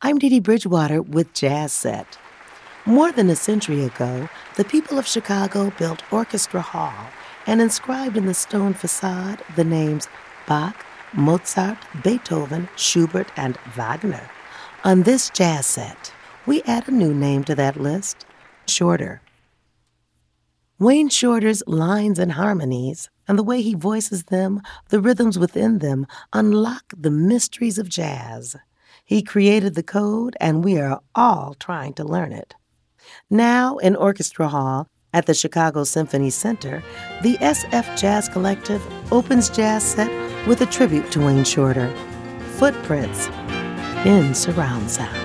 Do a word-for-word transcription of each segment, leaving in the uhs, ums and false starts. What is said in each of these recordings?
I'm Dee Dee Bridgewater with Jazz Set. More than a century ago, the people of Chicago built Orchestra Hall and inscribed in the stone facade the names Bach, Mozart, Beethoven, Schubert, and Wagner. On this Jazz Set, we add a new name to that list, Shorter. Wayne Shorter's lines and harmonies, and the way he voices them, the rhythms within them, unlock the mysteries of jazz. He created the code, and we are all trying to learn it. Now, in Orchestra Hall at the Chicago Symphony Center, the S F Jazz Collective opens Jazz Set with a tribute to Wayne Shorter, Footprints in Surround Sound.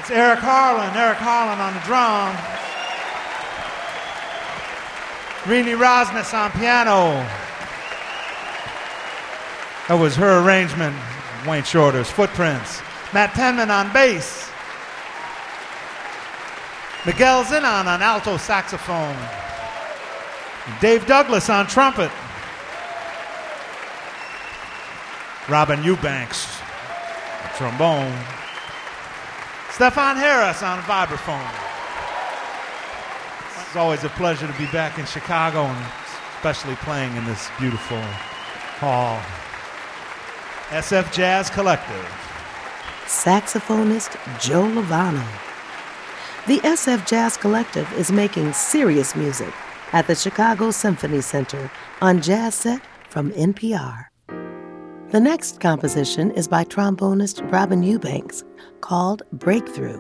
It's Eric Harlan, Eric Harlan on the drum. Rini Rosnes on piano. That was her arrangement, Wayne Shorter's Footprints. Matt Penman on bass. Miguel Zinon on alto saxophone. Dave Douglas on trumpet. Robin Eubanks, trombone. Stefan Harris on vibraphone. It's always a pleasure to be back in Chicago, and especially playing in this beautiful hall. S F Jazz Collective. Saxophonist Joe Lovano. The S F Jazz Collective is making serious music at the Chicago Symphony Center on Jazz Set from N P R. The next composition is by trombonist Robin Eubanks, called Breakthrough.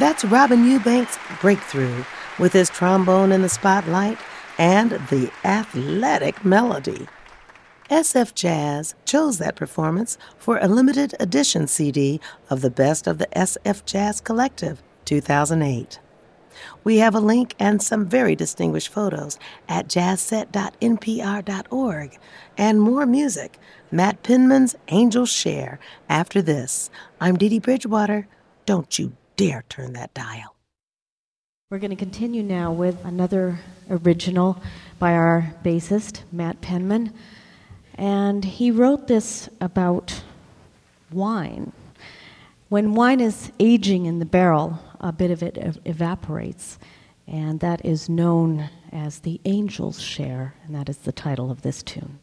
That's Robin Eubanks' breakthrough with his trombone in the spotlight and the athletic melody. S F Jazz chose that performance for a limited edition C D of the Best of the S F Jazz Collective, two thousand eight. We have a link and some very distinguished photos at jazz set dot n p r dot org. And more music, Matt Penman's Angels Share, after this. I'm Dee Dee Bridgewater. Don't you dare turn that dial. We're going to continue now with another original by our bassist, Matt Penman. And he wrote this about wine. When wine is aging in the barrel, a bit of it ev- evaporates, and that is known as the Angel's Share, and that is the title of this tune.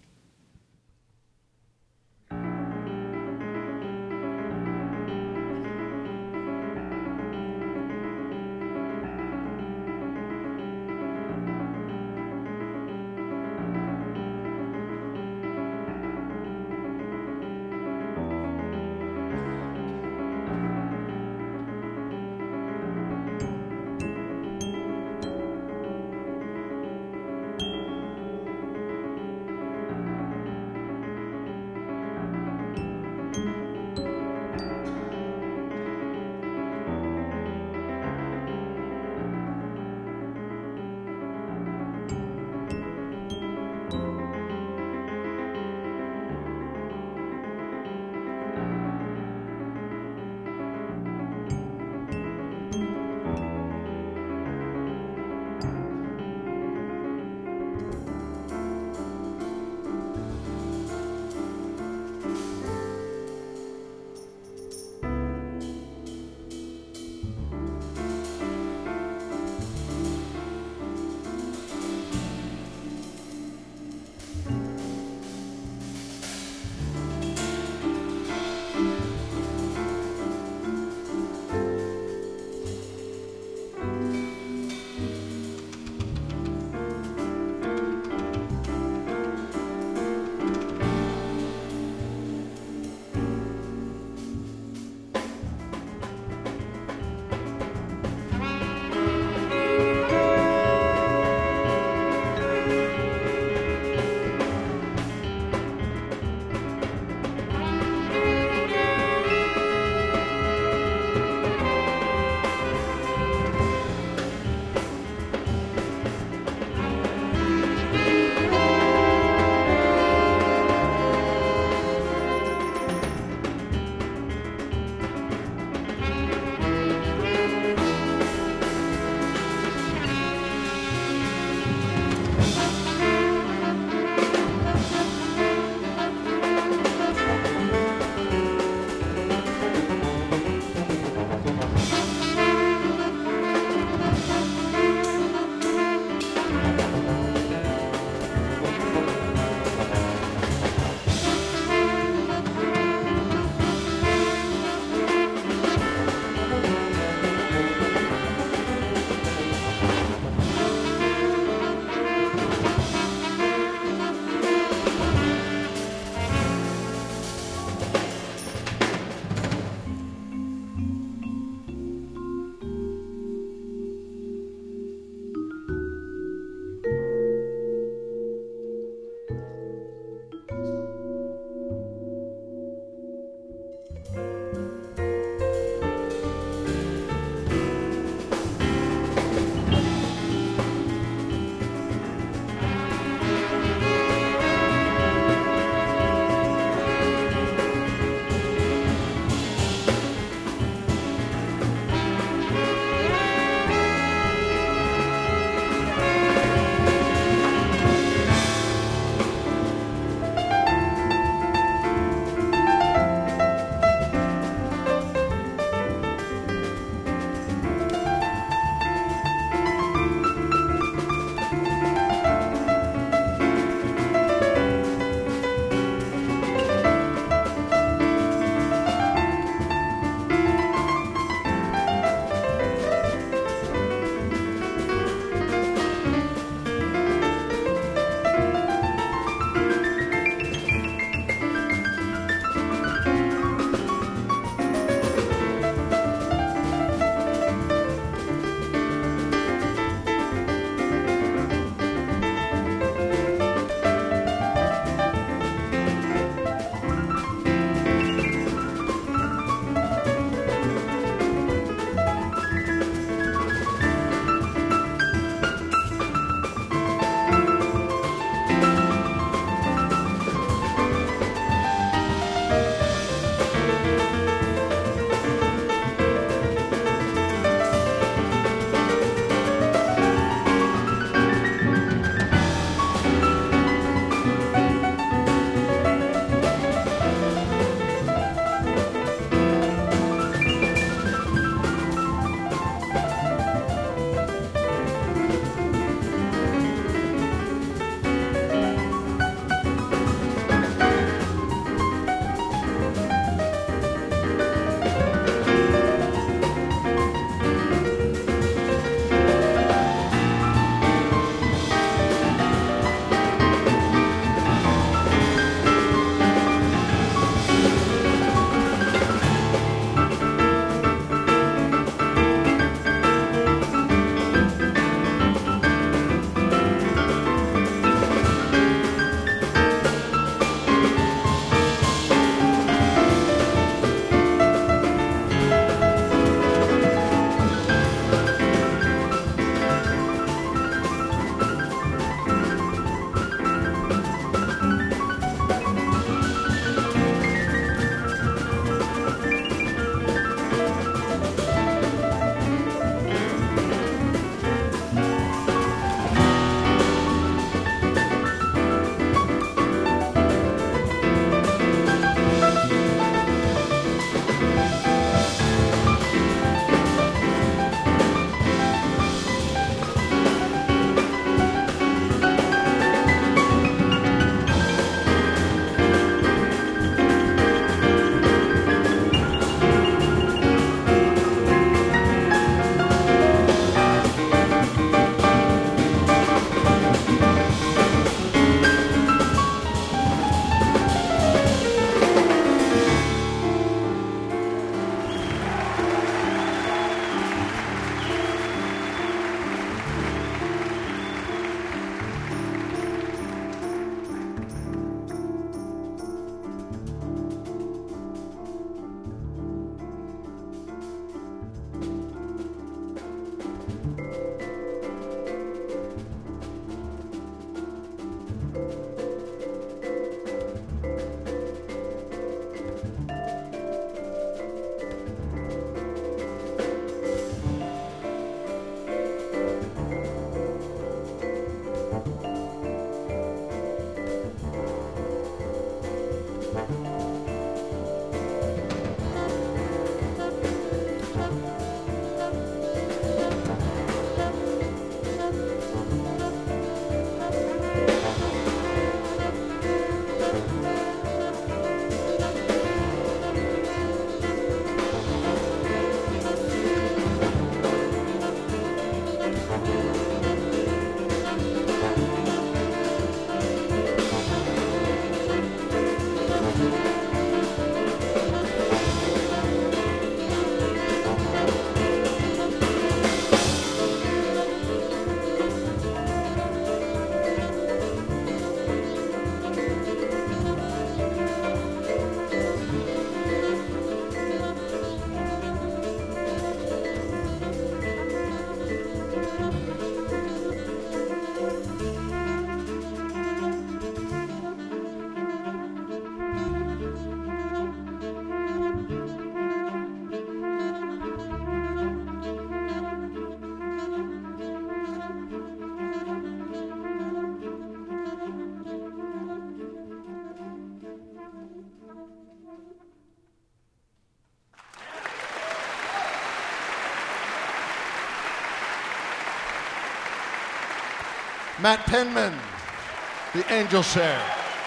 Matt Penman, the angel share.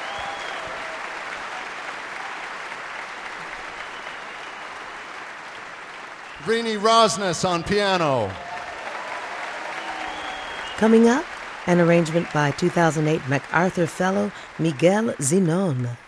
Rini Rosnes on piano. Coming up, an arrangement by two thousand eight MacArthur Fellow Miguel Zenón.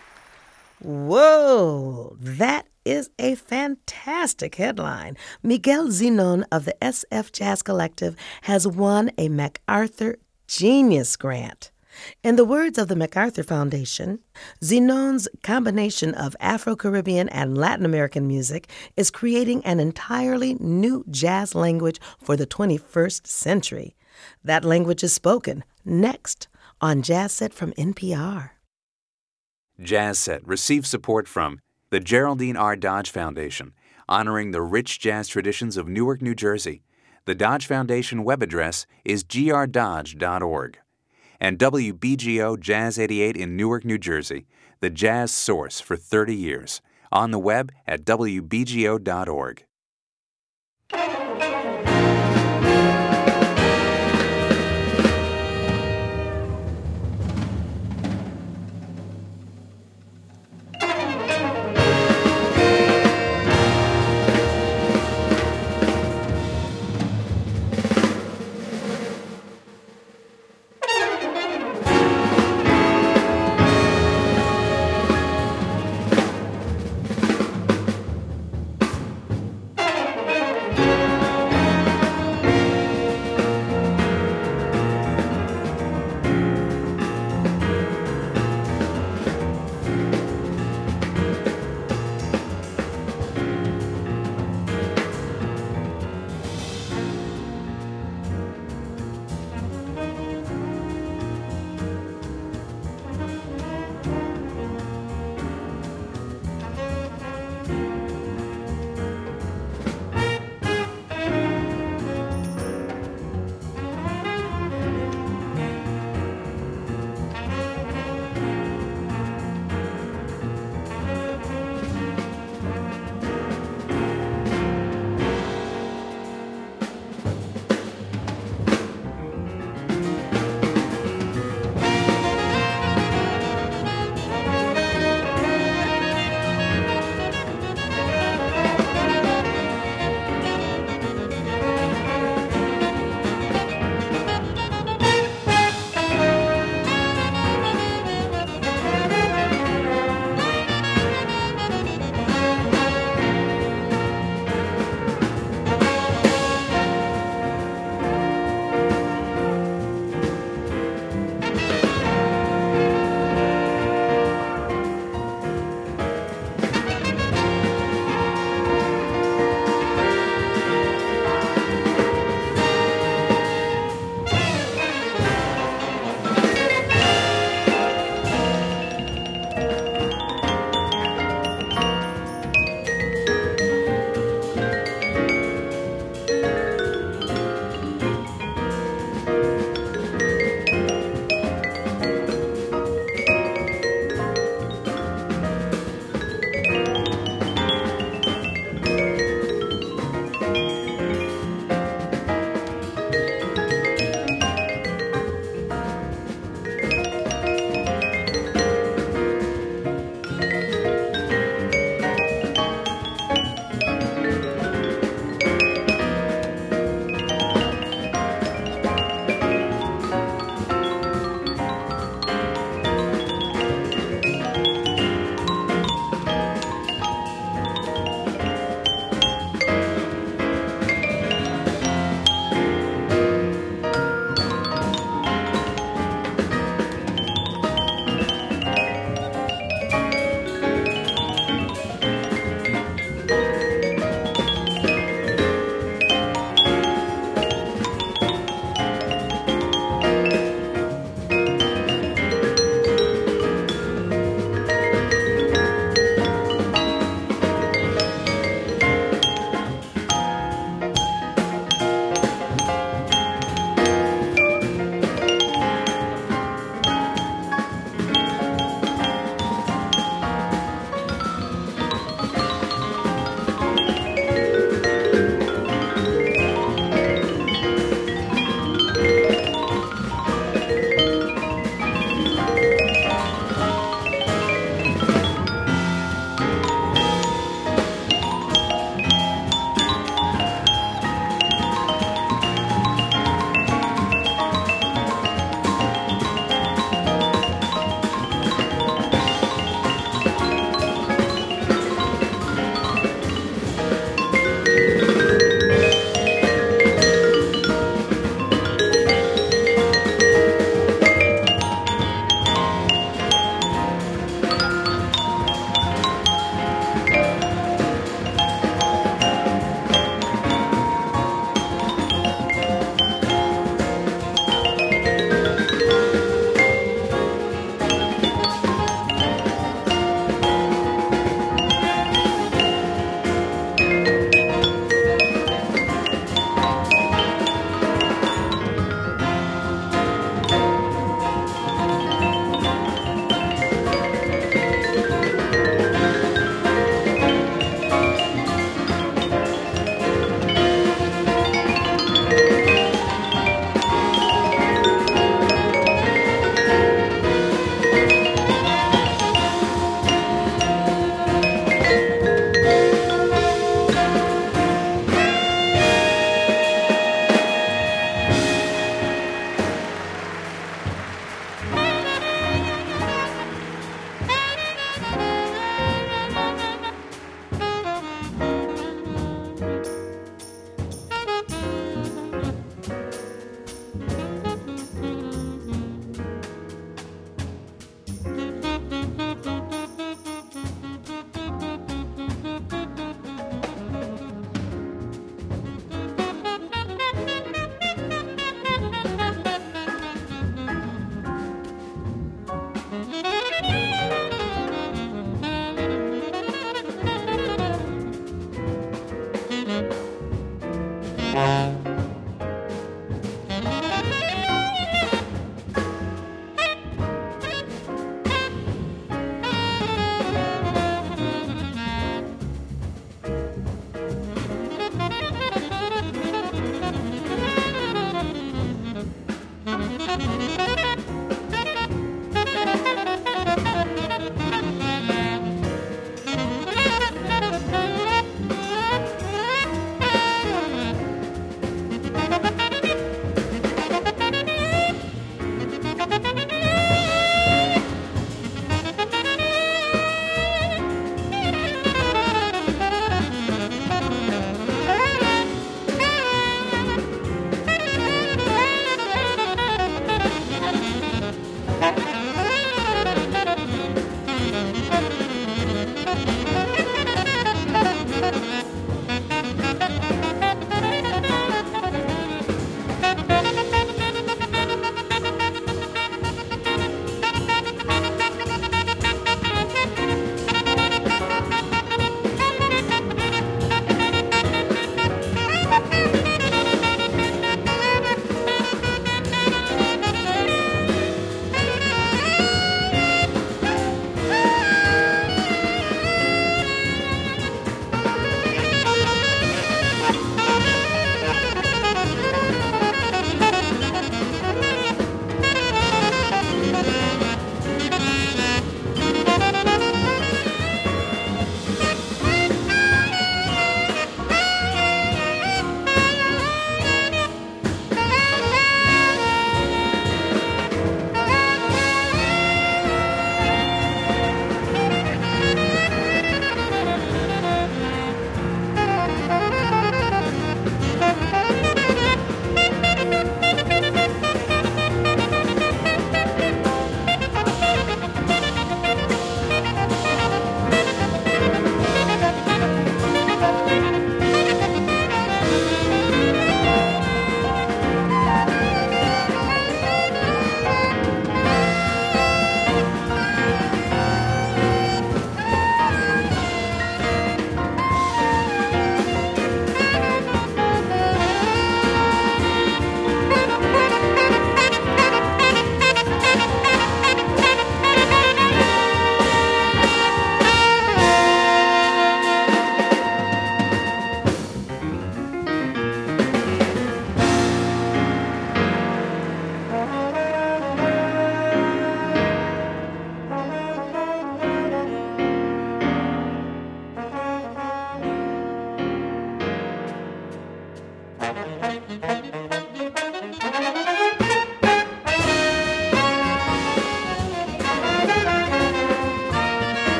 Whoa, that is a fantastic headline. Miguel Zenón of the S F Jazz Collective has won a MacArthur Genius Grant. In the words of the MacArthur Foundation, Zenón's combination of Afro-Caribbean and Latin American music is creating an entirely new jazz language for the twenty-first century. That language is spoken next on Jazz Set from N P R. Jazz Set receives support from the Geraldine R. Dodge Foundation, honoring the rich jazz traditions of Newark, New Jersey. The Dodge Foundation web address is g r dodge dot org. And W B G O Jazz eighty-eight in Newark, New Jersey, the jazz source for thirty years. On the web at w b g o dot org.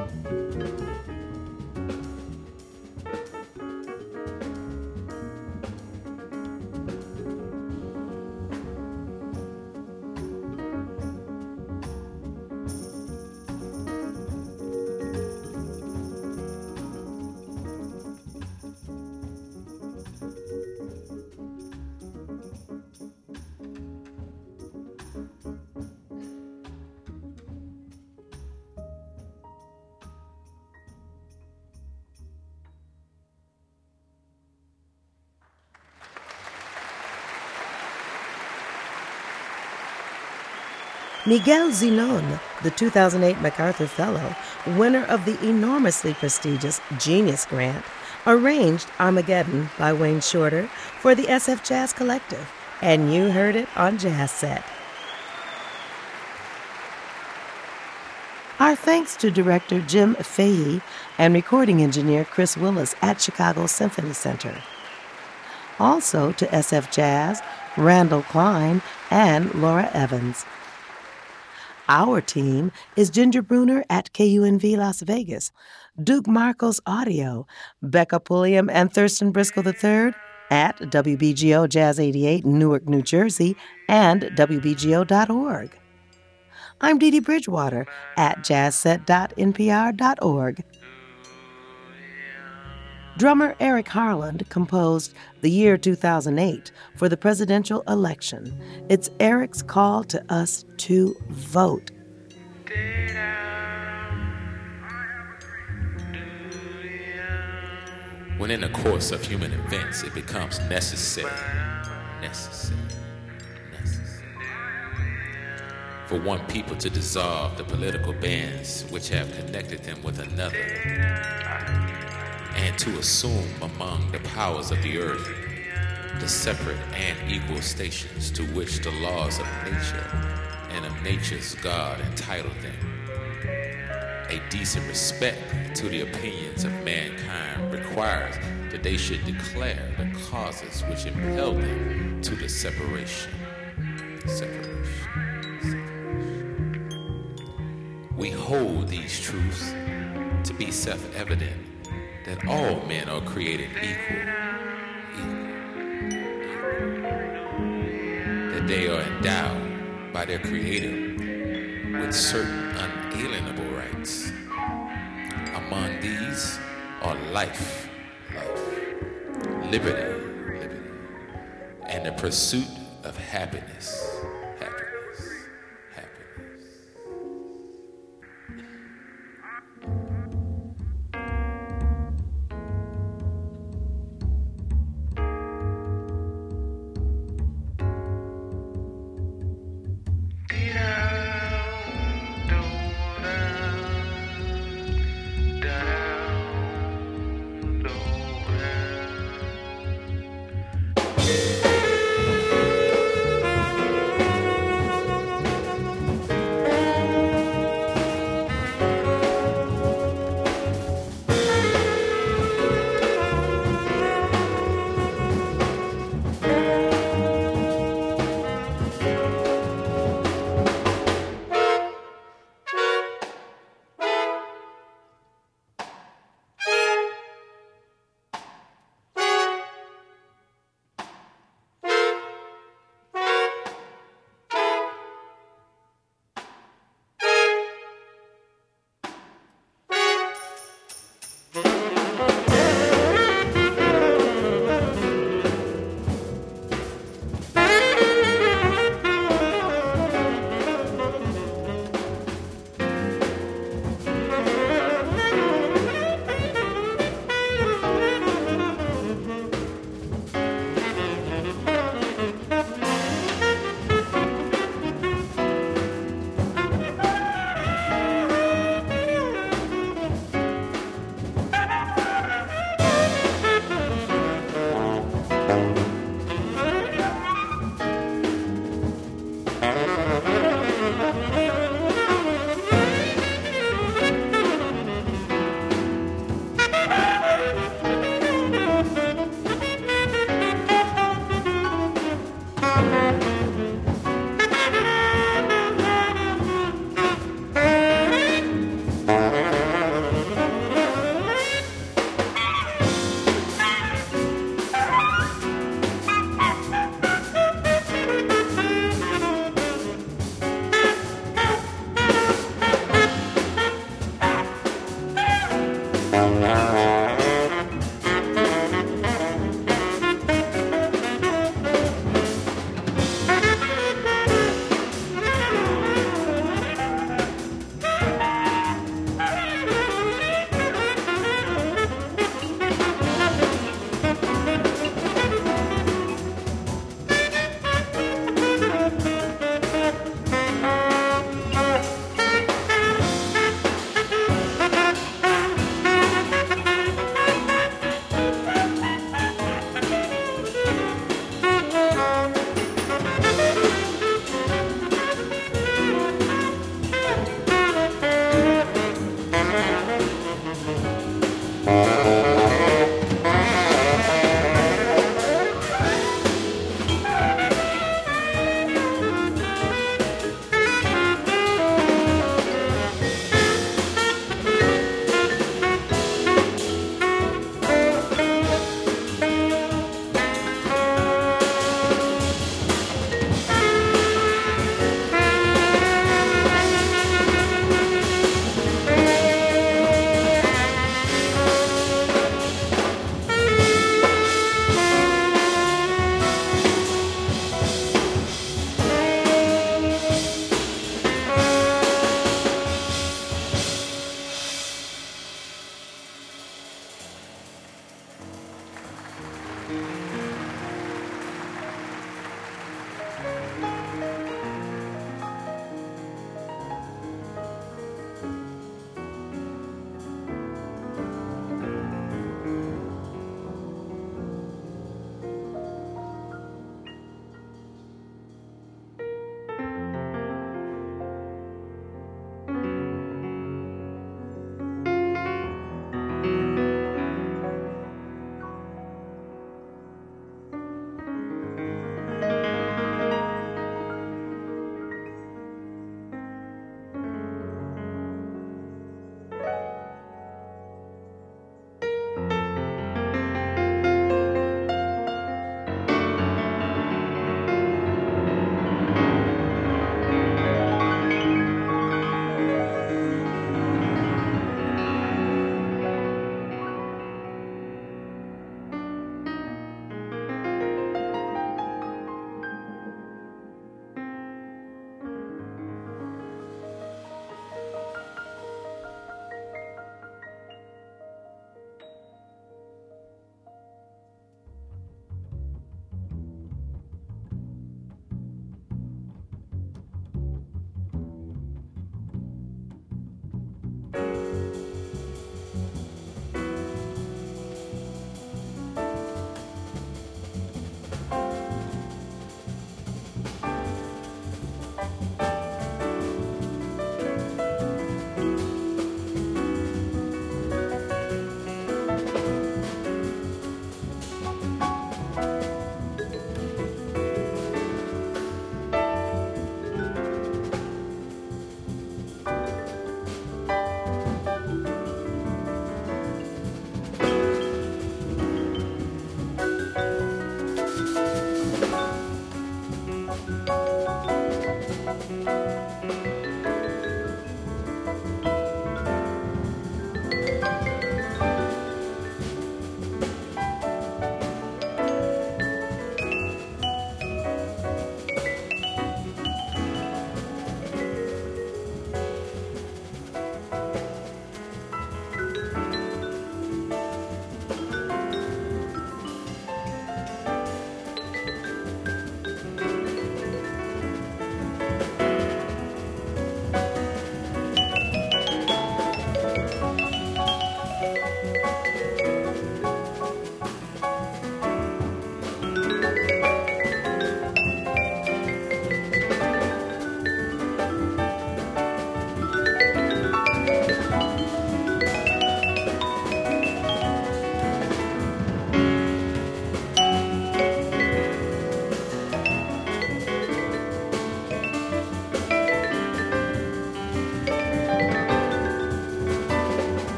Miguel Zenón, the two thousand eight MacArthur Fellow, winner of the enormously prestigious Genius Grant, arranged Armageddon by Wayne Shorter for the S F Jazz Collective, and you heard it on Jazz Set. Our thanks to director Jim Fahey and recording engineer Chris Willis at Chicago Symphony Center. Also to S F Jazz, Randall Klein, and Laura Evans. Our team is Ginger Bruner at K U N V Las Vegas, Duke Marcos Audio, Becca Pulliam and Thurston Briscoe the third at W B G O Jazz eighty-eight in Newark, New Jersey, and W B G O dot org. I'm Dee Dee Bridgewater at jazz set dot N P R dot org. Drummer Eric Harland composed The Year two thousand eight for the presidential election. It's Eric's call to us to vote. When in the course of human events it becomes necessary, necessary, necessary for one people to dissolve the political bands which have connected them with another, and to assume among the powers of the earth the separate and equal stations to which the laws of nature and of nature's God entitle them. A decent respect to the opinions of mankind requires that they should declare the causes which impel them to the separation. Separation. Separation. We hold these truths to be self-evident, that all men are created equal, equal, equal, that they are endowed by their Creator with certain unalienable rights. Among these are life, life, liberty, liberty, and the pursuit of happiness.